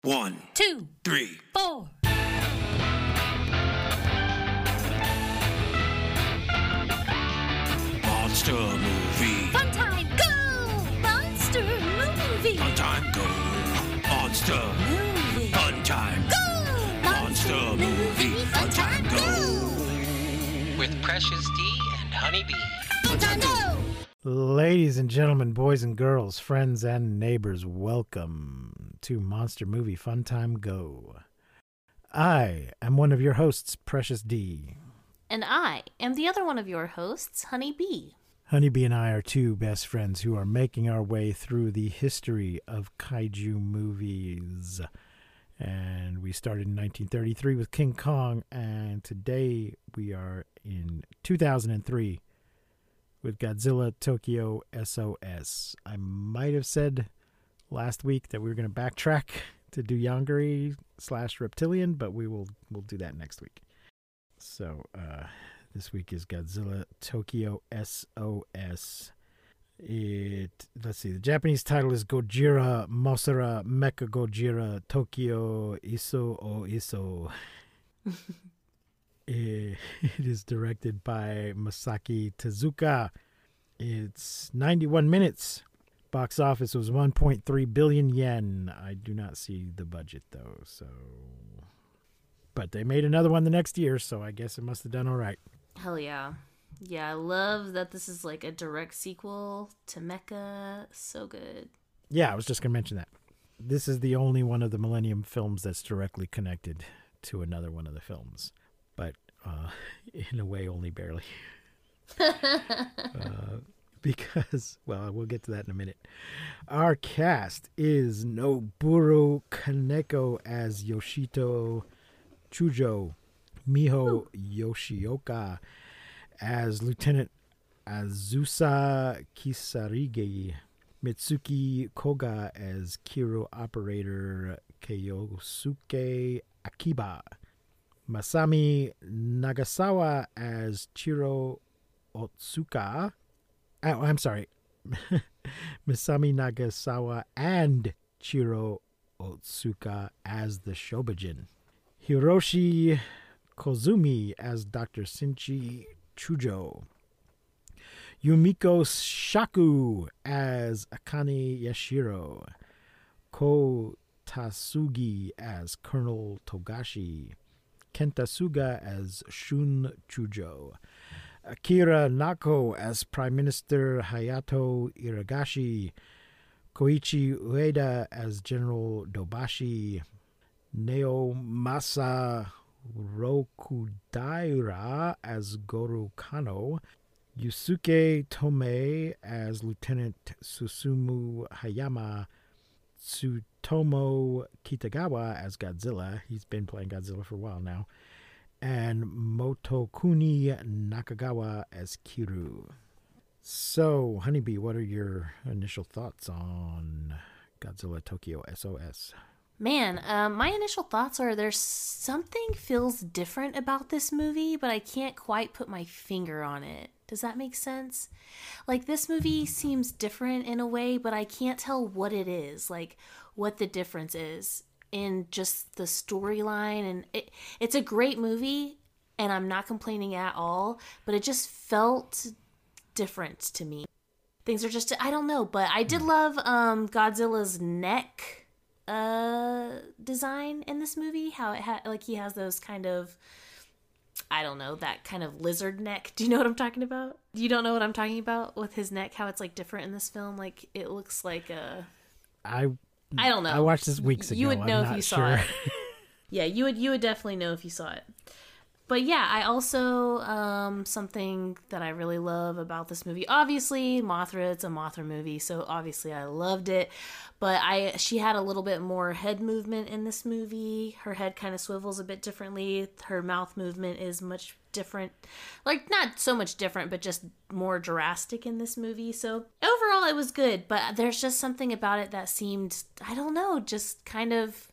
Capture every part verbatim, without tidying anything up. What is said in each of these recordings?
One, two, three, four. Monster movie. Fun time, go! Monster movie. Fun time, go. Monster Movie. Fun time. Go! Monster movie. Fun time, go. With Precious D and Honeybee. Fun time, go! Ladies and gentlemen, boys and girls, friends and neighbors, welcome to Monster Movie Fun Time Go. I am one of your hosts, Precious D. And I am the other one of your hosts, Honeybee. Honeybee and I are two best friends who are making our way through the history of kaiju movies. And we started in nineteen thirty-three with King Kong, and today we are in two thousand three with Godzilla Tokyo S O S. I might have said last week that we were going to backtrack to do Yongari slash Reptilian, but we will we'll do that next week. So uh, this week is Godzilla Tokyo S O S. It let's see. The Japanese title is Gojira Mosara Mecha Gojira Tokyo Iso o Iso. It is directed by Masaki Tezuka. It's ninety-one minutes. Box office was one point three billion yen. I do not see the budget though, so. But they made another one the next year, so I guess it must have done all right. Hell yeah. Yeah, I love that this is like a direct sequel to Mecha. So good. Yeah, I was just going to mention that. This is the only one of the Millennium films that's directly connected to another one of the films. But uh, in a way, only barely. uh, because, well, we'll get to that in a minute. Our cast is Noboru Kaneko as Yoshito Chujo, Miho Ooh. Yoshioka as Lieutenant Azusa Kisarige, Mitsuki Koga as Kiro Operator Keyosuke Akiba, Masami Nagasawa as Chiro Otsuka. Oh, I'm sorry. Masami Nagasawa and Chiro Otsuka as the Shobijin. Hiroshi Kozumi as Doctor Shinji Chujo. Yumiko Shaku as Akane Yashiro. Ko Tasugi as Colonel Togashi. Kenta Suga as Shun Chujo. Akira Nako as Prime Minister Hayato Iragashi. Koichi Ueda as General Dobashi. Naomasa Rokudaira as Goro Kano. Yusuke Tomei as Lieutenant Susumu Hayama. Tsutomu Kitagawa as Godzilla. He's been playing Godzilla for a while now. And Motokuni Nakagawa as Kiru. So, Honeybee, what are your initial thoughts on Godzilla Tokyo S O S? Man, um, my initial thoughts are there's something feels different about this movie, but I can't quite put my finger on it. Does that make sense? Like, this movie seems different in a way, but I can't tell what it is, like, what the difference is in just the storyline. And it, it's a great movie, and I'm not complaining at all, but it just felt different to me. Things are just, I don't know, but I did love um, Godzilla's neck uh design in this movie, how it had like he has those kind of, I don't know, that kind of lizard neck. Do you know what I'm talking about? You don't know what I'm talking about with his neck, how it's like different in this film? Like it looks like a I I don't know. I watched this weeks ago. You would know I'm if you sure. saw it. Yeah, you would you would definitely know if you saw it. But yeah, I also, um, something that I really love about this movie, obviously, Mothra, it's a Mothra movie, so obviously I loved it. But I, she had a little bit more head movement in this movie. Her head kind of swivels a bit differently. Her mouth movement is much different. Like, not so much different, but just more drastic in this movie. So overall, it was good. But there's just something about it that seemed, I don't know, just kind of...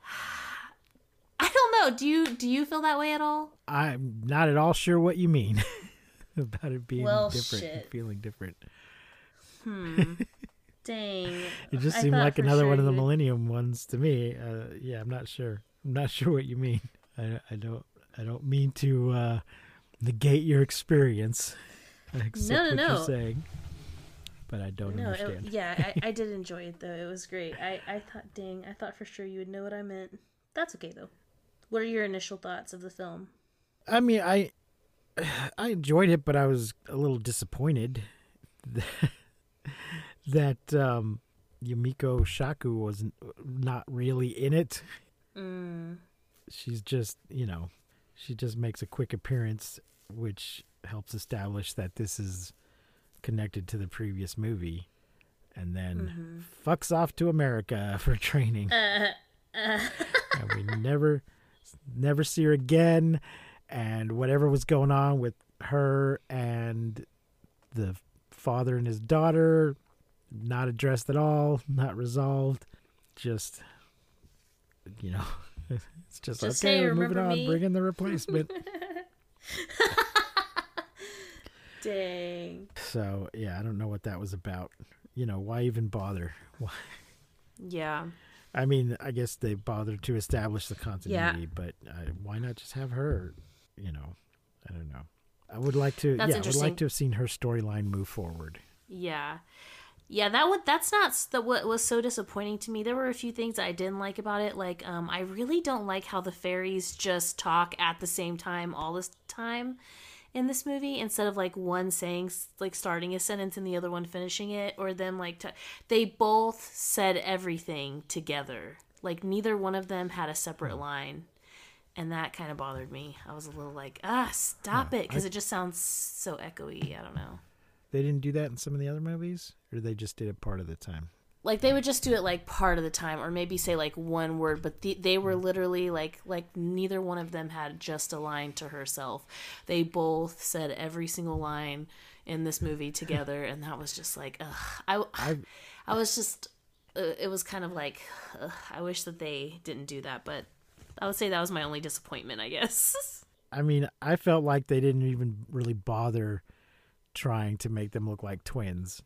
I don't know. Do you do you feel that way at all? I'm not at all sure what you mean about it being well, different shit. and feeling different. Hmm. Dang. It just I seemed thought like for another sure one of the you would- Millennium ones to me. Uh, yeah, I'm not sure. I'm not sure what you mean. I, I don't. I don't mean to uh, negate your experience. I accept No, no, what no. you're saying, but I don't No, it, understand. yeah, I, I did enjoy it though. It was great. I, I thought, dang, I thought for sure you would know what I meant. That's okay though. What are your initial thoughts of the film? I mean, I I enjoyed it, but I was a little disappointed that, that um, Yumiko Shaku was not really in it. Mm. She's just, you know, she just makes a quick appearance, which helps establish that this is connected to the previous movie, and then Mm-hmm. fucks off to America for training. Uh, uh. And we never, never see her again. And whatever was going on with her and the father and his daughter, not addressed at all, not resolved. Just, you know, it's just, Just, okay, hey, we're moving remember on, me? bring in the replacement. Dang. So, yeah, I don't know what that was about. You know, why even bother? Why? Yeah. I mean, I guess they bothered to establish the continuity, but uh, why not just have her, you know, I don't know. I would like to, That's yeah, I would interesting. like to have seen her storyline move forward. Yeah. Yeah, that would that's not s- the, what was so disappointing to me. There were a few things I didn't like about it. Like, um, I really don't like how the fairies just talk at the same time all this time in this movie, instead of like one saying s- like starting a sentence and the other one finishing it, or them like t- they both said everything together. Like neither one of them had a separate line, and that kind of bothered me. I was a little like, ah, stop it, because it just sounds so echoey. I don't know. They didn't do that in some of the other movies, or they just did it part of the time? Like they would just do it like part of the time, or maybe say like one word, but the, they were literally like like neither one of them had just a line to herself. They both said every single line in this movie together, and that was just like, ugh. I I've- I was just uh, it was kind of like, ugh, I wish that they didn't do that, but I would say that was my only disappointment, I guess. I mean, I felt like they didn't even really bother trying to make them look like twins.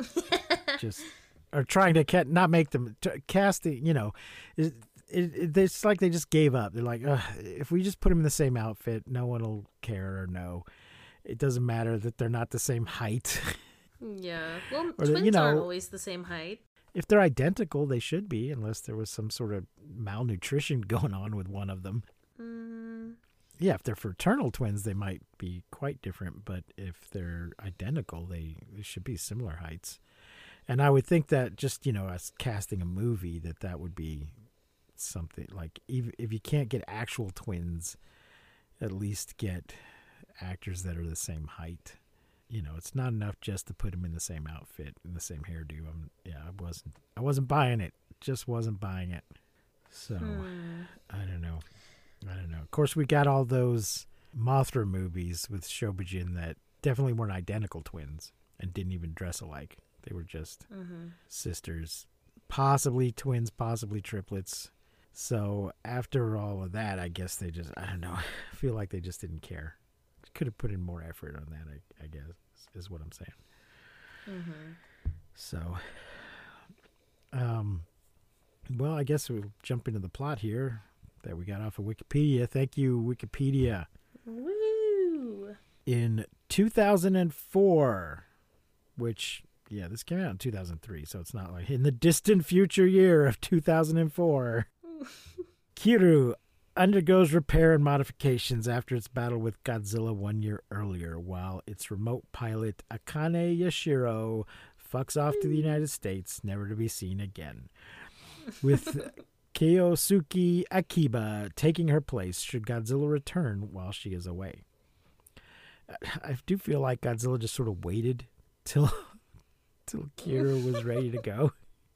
Just or trying to ca- not make them t- casting, you know, it, it, it, it's like they just gave up. They're like, Ugh, if we just put them in the same outfit, no one will care or know. It doesn't matter that they're not the same height. Yeah, well, Or the- twins you know- aren't always the same height. If they're identical, they should be, unless there was some sort of malnutrition going on with one of them. Mm, Yeah, if they're fraternal twins, they might be quite different, but if they're identical, they, they should be similar heights. And I would think that just, you know, as casting a movie, that that would be something like, even if you can't get actual twins, at least get actors that are the same height. You know, it's not enough just to put them in the same outfit, in the same hairdo. I'm, yeah, I wasn't, I wasn't buying it. Just wasn't buying it. So, hmm. I don't know. I don't know. Of course, we got all those Mothra movies with Shobijin that definitely weren't identical twins and didn't even dress alike. They were just Mm-hmm. sisters, possibly twins, possibly triplets. So after all of that, I guess they just, I don't know, I feel like they just didn't care. Could have put in more effort on that, I, I guess, is what I'm saying. Mm-hmm. So, um, well, I guess we'll jump into the plot here that we got off of Wikipedia. Thank you, Wikipedia. Woo! In two thousand four, which, yeah, this came out in two thousand three, so it's not like in the distant future year of two thousand four, Kiru undergoes repair and modifications after its battle with Godzilla one year earlier, while its remote pilot Akane Yashiro fucks off to the United States, never to be seen again. With Kyosuke Akiba taking her place should Godzilla return while she is away. I do feel like Godzilla just sort of waited till till Kira was ready to go.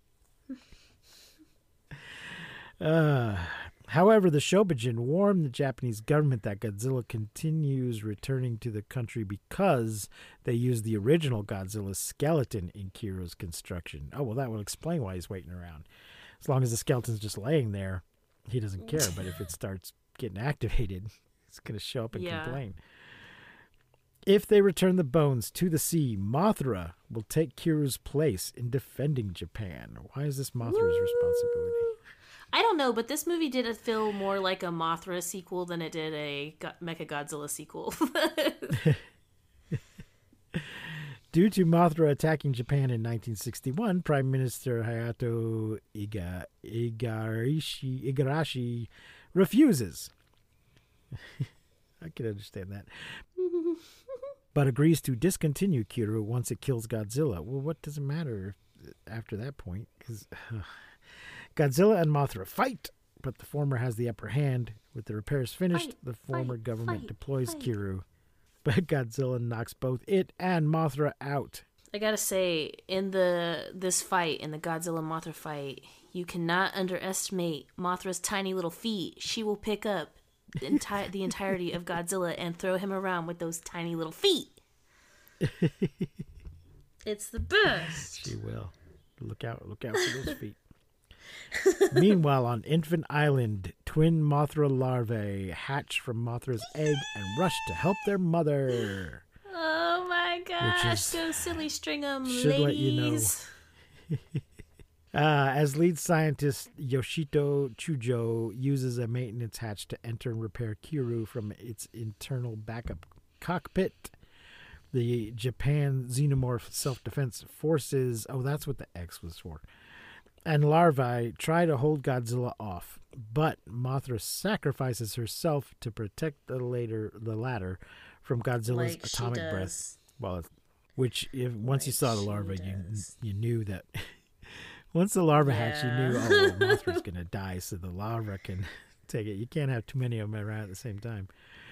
Uh, however, the Shobijin warned the Japanese government that Godzilla continues returning to the country because they used the original Godzilla's skeleton in Kiro's construction. Oh, well, that would explain why he's waiting around. As long as the skeleton's just laying there, he doesn't care. But if it starts getting activated, it's going to show up and Yeah. complain. If they return the bones to the sea, Mothra will take Kiru's place in defending Japan. Why is this Mothra's responsibility? I don't know, but this movie did feel more like a Mothra sequel than it did a Go- Mechagodzilla sequel. Due to Mothra attacking Japan in nineteen sixty-one, Prime Minister Hayato Iga, Igarashi, Igarashi refuses. I can understand that. But agrees to discontinue Kiru once it kills Godzilla. Well, what does it matter after that point? Because uh, Godzilla and Mothra fight, but the former has the upper hand. With the repairs finished, Fight, the former fight, government fight, deploys fight. Kiru. But Godzilla knocks both it and Mothra out. I gotta say, in the this fight, in the Godzilla Mothra fight, you cannot underestimate Mothra's tiny little feet. She will pick up the, enti- the entirety of Godzilla and throw him around with those tiny little feet. It's the best. She will. Look out, look out for those feet. Meanwhile, on Infant Island, twin Mothra larvae hatch from Mothra's egg and rush to help their mother. Oh my gosh, is- go silly string 'em, should ladies. let you know. Uh, as lead scientist, Yoshito Chujo uses a maintenance hatch to enter and repair Kiru from its internal backup cockpit. The Japan Xenomorph Self-Defense Forces, oh, that's what the X was for, and larvae try to hold Godzilla off, but Mothra sacrifices herself to protect the later the latter from Godzilla's Like she atomic does. breath. Well, which if once you Like saw the she larva, you does. you knew that. Once the larva hatched, you knew, Yeah. oh, well, Mothra's gonna die, so the larva can take it. You can't have too many of them around at the same time.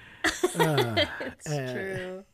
Uh, It's uh, true.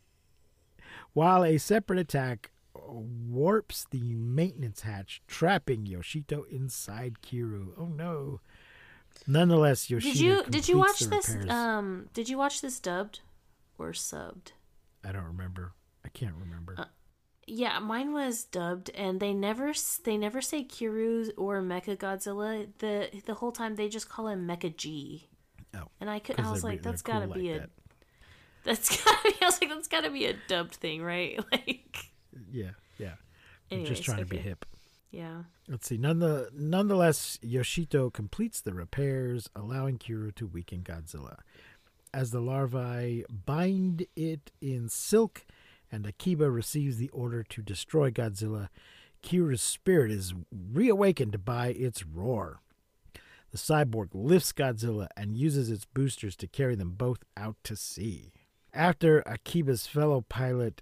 While a separate attack warps the maintenance hatch, trapping Yoshito inside Kiru. Oh no! Nonetheless, Yoshito Did you did you watch completes this? the repairs. Um, did you watch this dubbed or subbed? I don't remember. I can't remember. Uh, Yeah, mine was dubbed, and they never s- they never say Kiru or Mecha Godzilla. The the whole time they just call him Mecha G. Oh, And I could 'cause I was they're- like, they're that's cool gotta like be a that. that's gotta be. I was like, that's gotta be a dubbed thing, right? Like, Yeah, yeah. I'm anyways, just trying to be okay. hip. Yeah. Let's see. None the, nonetheless, Yoshito completes the repairs, allowing Kiru to weaken Godzilla. As the larvae bind it in silk and Akiba receives the order to destroy Godzilla, Kiru's spirit is reawakened by its roar. The cyborg lifts Godzilla and uses its boosters to carry them both out to sea. After Akiba's fellow pilot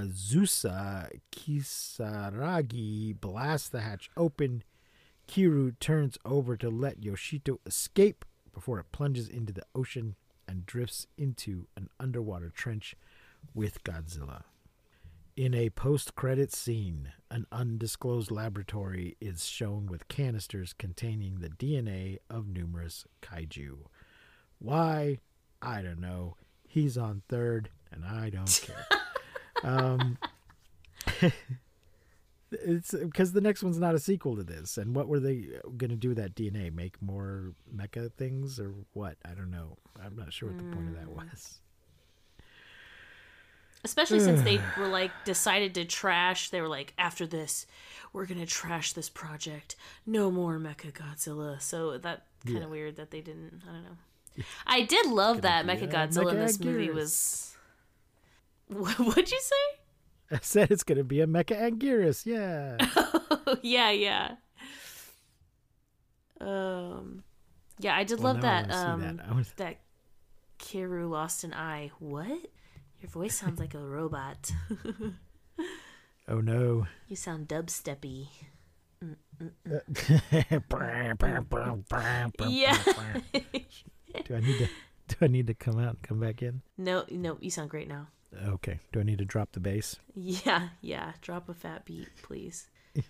Azusa Kisaragi blasts the hatch open, Kiru turns over to let Yoshito escape before it plunges into the ocean and drifts into an underwater trench with Godzilla. In a post-credit scene, an undisclosed laboratory is shown with canisters containing the D N A of numerous kaiju. Why? I don't know. He's on third, and I don't care. um, it's because the next one's not a sequel to this. And what were they going to do with that D N A? Make more mecha things or what? I don't know. I'm not sure what the point of that was. Especially since they were like decided to trash. They were like, after this, we're gonna trash this project. No more Mecha Godzilla. So that kind of Yeah. weird that they didn't. I don't know. I did love that Gonna be, Mecha uh, Godzilla in this Mecha movie Anguirus. was. What, what'd you say? I said it's going to be a Mecha Anguirus. Yeah. yeah, yeah. Um, yeah, I did Well, love now I that. wanna see Um, that. that. I wanna- Kiru lost an eye. What? Your voice sounds like a robot. Oh no. You sound dubsteppy. Yeah. Do I need to? Do I need to come out and come back in? No, no, you sound great now. Okay. Do I need to drop the bass? Yeah, yeah. Drop a fat beat, please.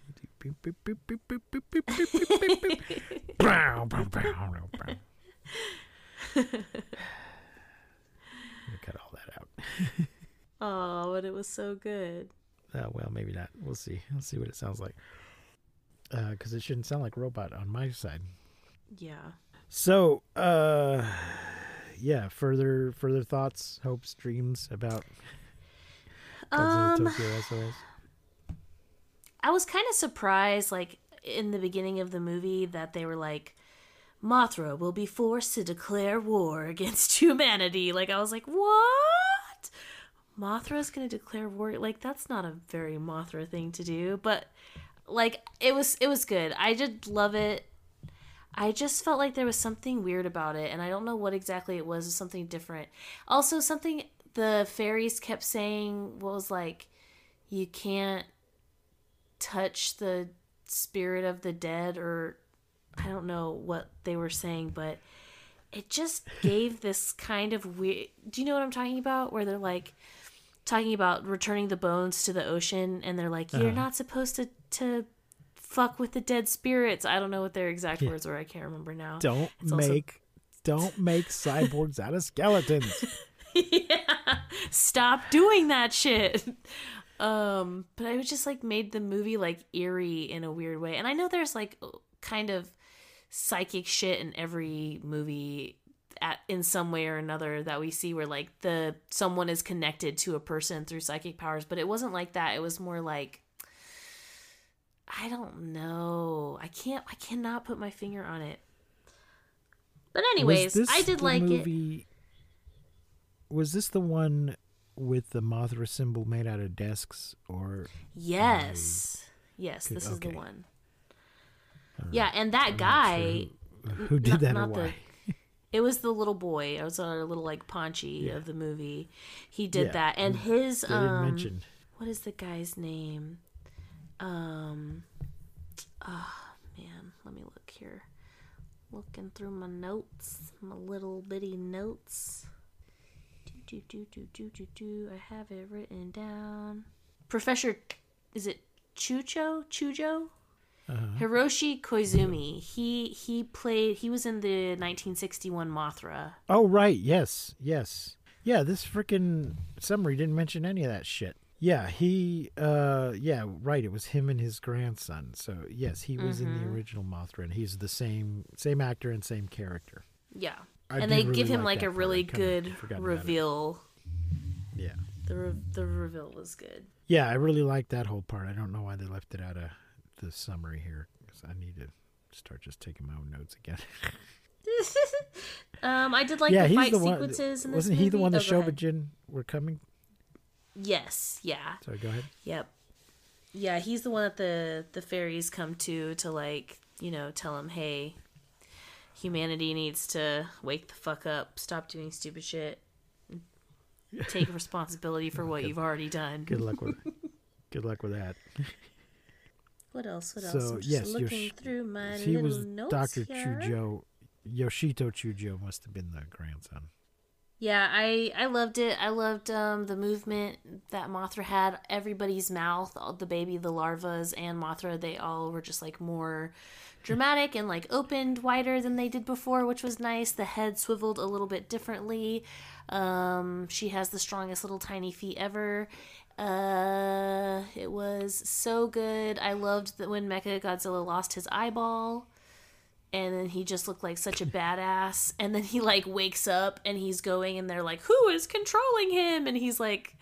Cut all that out. Oh, but it was so good. Uh, well, maybe not. We'll see. We'll see what it sounds like. Because it shouldn't sound like a robot on my side. Yeah. So, uh, yeah. Further, further thoughts, hopes, dreams about Godzilla Um, Tokyo S O S? I was kind of surprised, like, in the beginning of the movie that they were like, Mothra will be forced to declare war against humanity. Like, I was like, what? Mothra's gonna declare war? Like, that's not a very Mothra thing to do. But, like, it was it was good. I did love it. I just felt like there was something weird about it, and I don't know what exactly it was. It was something different. Also, something the fairies kept saying was like, you can't touch the spirit of the dead, or I don't know what they were saying, but it just gave this kind of weird... Do you know what I'm talking about? Where they're like talking about returning the bones to the ocean, and they're like, you're Uh-huh. not supposed to, to fuck with the dead spirits. I don't know what their exact Yeah. words were. I can't remember now. Don't It's also- make don't make cyborgs out of skeletons. Yeah, stop doing that shit. Um, but I was just like made the movie like eerie in a weird way. And I know there's like kind of psychic shit in every movie at in some way or another that we see where like the someone is connected to a person through psychic powers, but it wasn't like that. It was more like, I don't know. I can't I cannot put my finger on it. But anyways, Was this I did the like it. movie, Was this the one with the Mothra symbol made out of desks, or Yes. Yes, Good, this is the okay. one. I don't Yeah, and that I'm not guy, sure who, who did not- that not or the- why? it was the little boy. It was our little like Paunchy Yeah. of the movie. He did Yeah, that, and his They didn't um, mention. what is the guy's name? Um, oh man, let me look here. Looking through my notes, my little bitty notes. Do do do do do do. I have it written down. Professor, is it Chucho? Chujo? Uh-huh. Hiroshi Koizumi. He he played. He was in the nineteen sixty-one Mothra. Oh right, yes, yes, yeah. This freaking summary didn't mention any of that shit. Yeah, he, uh, yeah, right. It was him and his grandson. So yes, he was in the Mhm. original Mothra, and he's the same same actor and same character. Yeah, I and did they really give him like like that a part. really I'd kinda good forgotten about it. reveal. Yeah, The re- the reveal was good. yeah, I really liked that whole part. I don't know why they left it out of the summary here, because I need to start just taking my own notes again. um, I did like yeah, the he's fight the one. sequences in this Wasn't he the movie. one that Oh, go ahead. Shobijin were coming? Yes. Yeah. Sorry, go ahead. Yep. Yeah, he's the one that the the fairies come to to like, you know, tell him, hey, humanity needs to wake the fuck up, stop doing stupid shit, and take responsibility for what Good. you've already done. Good luck with. Good luck with that. What else? What else? So I'm just yes, looking Yosh- through my he little was notes Doctor here. Chujo. Yoshito Chujo must have been the grandson. Yeah, I I loved it. I loved um, the movement that Mothra had. Everybody's mouth, all the baby, the larvas, and Mothra, they all were just like more dramatic and like opened wider than they did before, which was nice. The head swiveled a little bit differently. Um, she has the strongest little tiny feet ever. Uh, it was so good. I loved that when Mecha Godzilla lost his eyeball. And then he just looked like such a badass. And then he like wakes up and he's going and they're like, who is controlling him? And he's like,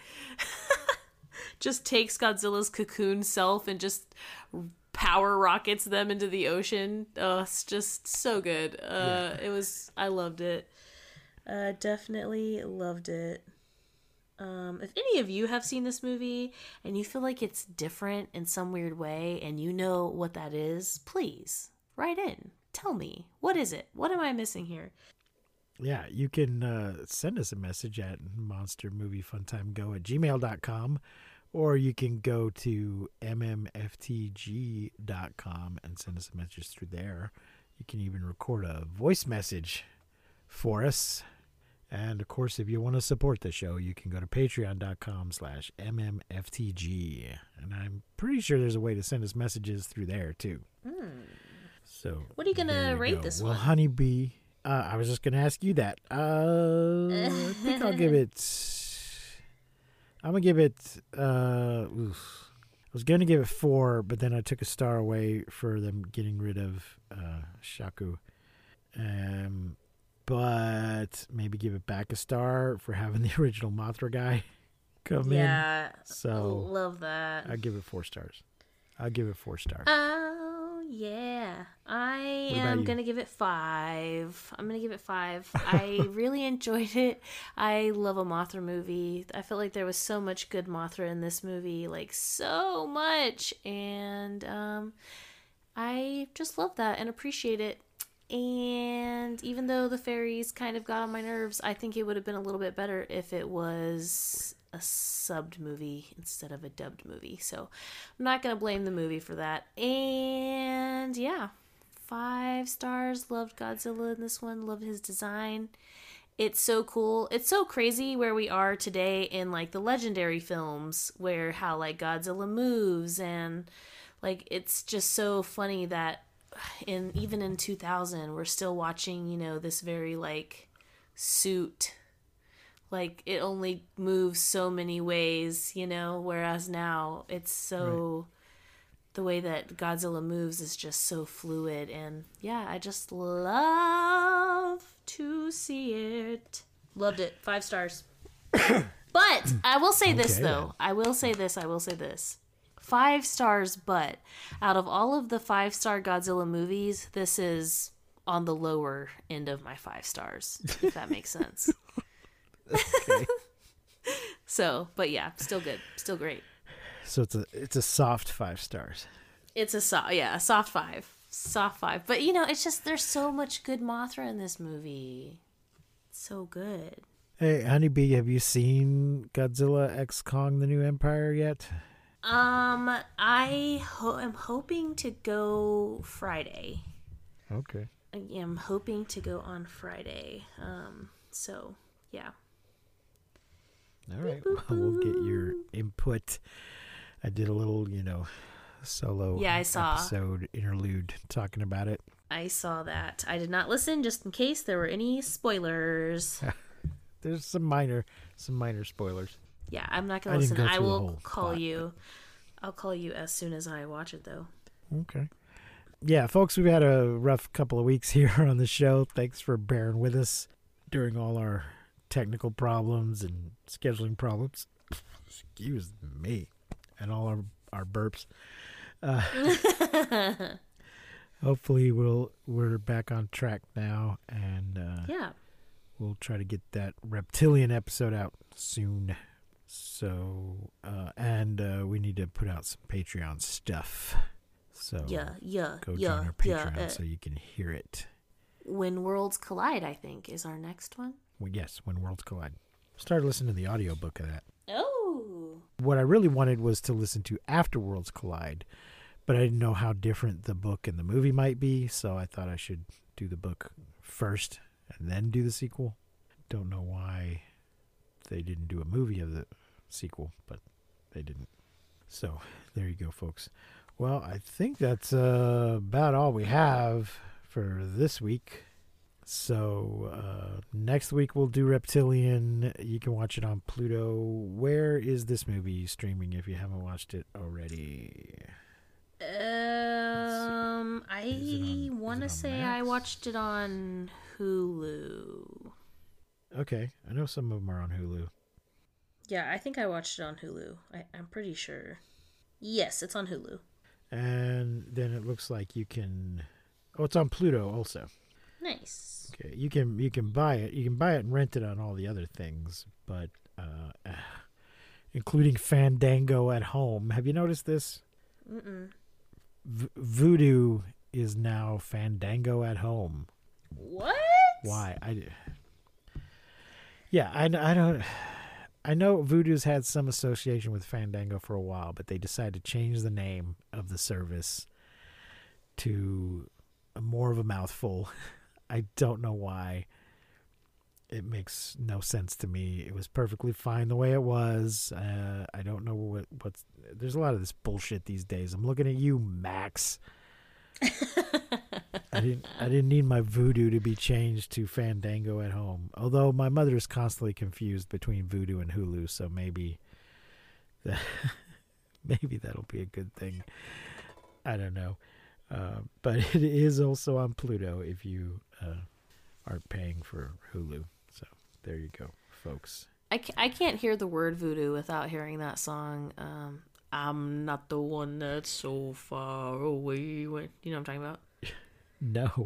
just takes Godzilla's cocoon self and just power rockets them into the ocean. Oh, it's just so good. Uh, It was, I loved it. Uh, definitely loved it. Um, if any of you have seen this movie and you feel like it's different in some weird way and you know what that is, please write in. Tell me, what is it? What am I missing here? Yeah, you can uh, send us a message at monstermoviefuntimego at gmail dot com, or you can go to m m f t g dot com and send us a message through there. You can even record a voice message for us. And, of course, if you want to support the show, you can go to patreon dot com slash m m f t g. And I'm pretty sure there's a way to send us messages through there, too. Hmm. So What are you gonna there you rate go. this well, one? Honeybee, uh, I was just going to ask you that. Uh, I think I'll give it... I'm going to give it... Uh, oof. I was going to give it four, but then I took a star away for them getting rid of uh, Shaku. Um, but maybe give it back a star for having the original Mothra guy. come Yeah. in. So love that. I give it four stars. I'll give it four stars. Oh, yeah. I What about am you? going to give it five. I'm going to give it five. I really enjoyed it. I love a Mothra movie. I felt like there was so much good Mothra in this movie. Like, so much. And um, I just love that and appreciate it. And even though the fairies kind of got on my nerves, I think it would have been a little bit better if it was a subbed movie instead of a dubbed movie. So I'm not going to blame the movie for that. And yeah, five stars. Loved Godzilla in this one. Loved his design. It's so cool. It's so crazy where we are today in like the legendary films where how like Godzilla moves, and like it's just so funny that in even in two thousand we're still watching, you know, this very like suit, like it only moves so many ways, you know, whereas now it's so right. The way that Godzilla moves is just so fluid. And yeah, I just love to see it. Loved it. Five stars. But I will say this Okay, though then. I will say this I will say this Five stars, but out of all of the five-star Godzilla movies, this is on the lower end of my five stars, if that makes sense. Okay. So, but yeah, still good. Still great. So it's a it's a soft five stars. It's a soft, yeah, a soft five. Soft five. But, you know, it's just, there's so much good Mothra in this movie. It's so good. Hey, Honeybee, have you seen Godzilla X Kong: The New Empire yet? Um, I ho- am hoping to go Friday. Okay. I am hoping to go on Friday. Um, so yeah. All right. Well, we'll get your input. I did a little, you know, solo Yeah, I saw. episode interlude talking about it. I saw that. I did not listen just in case there were any spoilers. There's some minor, some minor spoilers. Yeah, I'm not I gonna didn't listen. go I through the will whole call plot, you. I'll call you as soon as I watch it, though. Okay. Yeah, folks, we've had a rough couple of weeks here on the show. Thanks for bearing with us during all our technical problems and scheduling problems. Excuse me. And all our, our burps. Uh, hopefully we'll we're back on track now, and uh, Yeah. we'll try to get that reptilian episode out soon. So, uh, and uh, we need to put out some Patreon stuff. So Yeah. Yeah. go yeah. join our yeah. Patreon uh, so you can hear it. When Worlds Collide, I think, is our next one. Well, yes, When Worlds Collide. Started listening to the audiobook of that. Oh. What I really wanted was to listen to After Worlds Collide, but I didn't know how different the book and the movie might be, so I thought I should do the book first and then do the sequel. Don't know why they didn't do a movie of the sequel, but they didn't. So there you go, folks. Well, I think that's uh, about all we have for this week. So uh, next week we'll do Reptilian. You can watch it on Pluto. Where is this movie streaming if you haven't watched it already? Um, Is it I on- want to is it on say I Max? watched it on Hulu. Okay, I know some of them are on Hulu. Yeah, I think I watched it on Hulu. I, I'm pretty sure. Yes, it's on Hulu. And then it looks like you can... Oh, it's on Pluto also. Nice. Okay, you can you can buy it. You can buy it and rent it on all the other things, but uh, including Fandango at home. Have you noticed this? Mm-mm. V- Voodoo is now Fandango at home. What? Why? I. Yeah, I, I don't. I know Voodoo's had some association with Fandango for a while, but they decided to change the name of the service to a more of a mouthful. I don't know why. It makes no sense to me. It was perfectly fine the way it was. Uh, I don't know what what's. There's a lot of this bullshit these days. I'm looking at you, Max. I didn't. I didn't need my Voodoo to be changed to Fandango at home. Although my mother is constantly confused between Voodoo and Hulu, so maybe that maybe that'll be a good thing. I don't know. Uh, but it is also on Pluto if you uh, aren't paying for Hulu. So there you go, folks. I, ca- I can't hear the word voodoo without hearing that song. Um, I'm not the one that's so far away. What, you know what I'm talking about? No.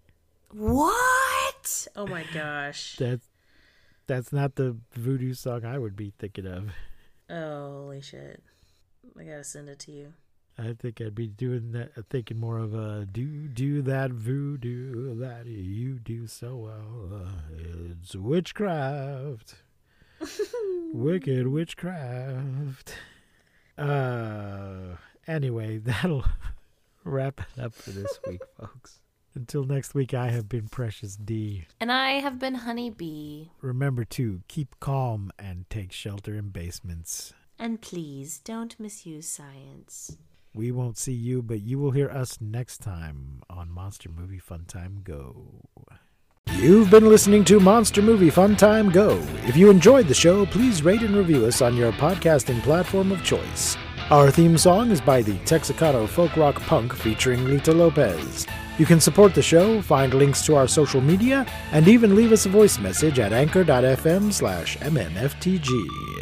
What? Oh my gosh. That's, that's not the voodoo song I would be thinking of. Oh, holy shit. I gotta send it to you. I think I'd be doing that, thinking more of a do, do that voodoo that you do so well. Uh, it's witchcraft. Wicked witchcraft. Uh, anyway, that'll wrap it up for this week, folks. Until next week, I have been Precious D. And I have been Honey Bee. Remember to keep calm and take shelter in basements. And please, don't misuse science. We won't see you, but you will hear us next time on Monster Movie Fun Time Go. You've been listening to Monster Movie Fun Time Go. If you enjoyed the show, please rate and review us on your podcasting platform of choice. Our theme song is by the Texicano Folk Rock Punk featuring Lita Lopez. You can support the show, find links to our social media, and even leave us a voice message at anchor dot f m slash M M F T G.